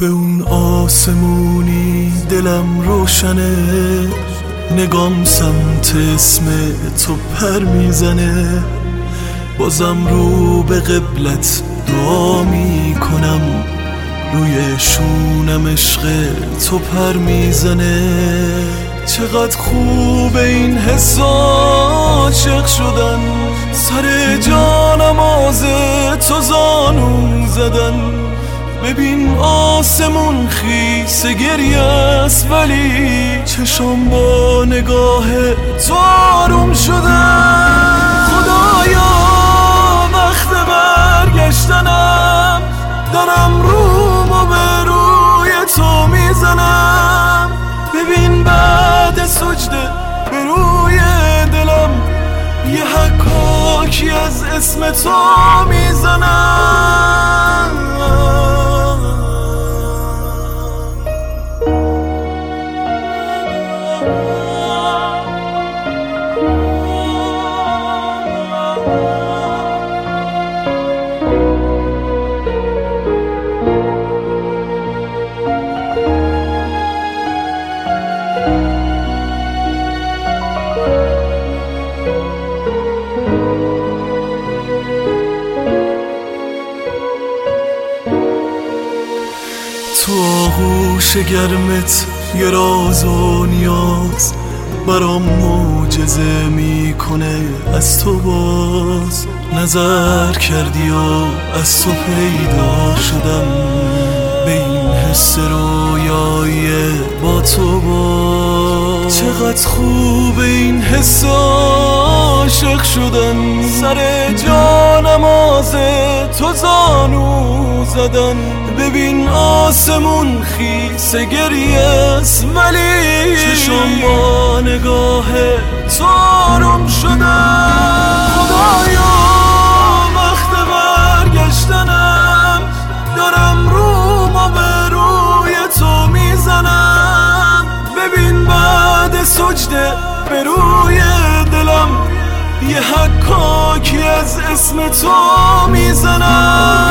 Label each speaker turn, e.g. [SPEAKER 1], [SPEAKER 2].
[SPEAKER 1] به اون آسمونی دلم روشنه، نگام سمت اسم تو پر میزنه. بازم رو به قبلت دعا میکنم، روی شونم عشق تو پر میزنه. چقدر خوبه این حس عاشق شدن، سر جانماز تو زانو زدن. ببین آسمون خیس گریه است، ولی چشم با نگاه تو آروم شدن. خدایا وقت برگشتنم، دارم رومو به روی تو میزنم. ببین بعد سجده به روی دلم یه حکاکی از اسم تو میزنم. تو آغوش گرمت یه راز و نیاز، برام معجزه میکنه از تو باز. نظر کردی و از تو پیدا شدم، به این حس رویایی با تو باز. چقدر خوبه این حس عاشق شدن، سر جانماز تو زانو زدن. ببین آسمون خیس گریه است، ولی چشم با نگاه تو آروم شدن. خدایا وقت برگشتنم، دارم رومو به روی تو میزنم. ببین بعد سجده به روی دلم یه حکاکی از اسم تو میزنم.